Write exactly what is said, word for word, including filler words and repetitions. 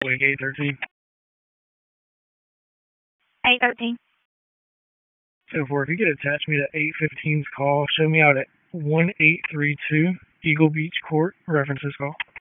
Wake eight thirteen. eight thirteen. So for if you could attach me to eight fifteen's call, show me out at one eight three two Eagle Beach Court, reference this call.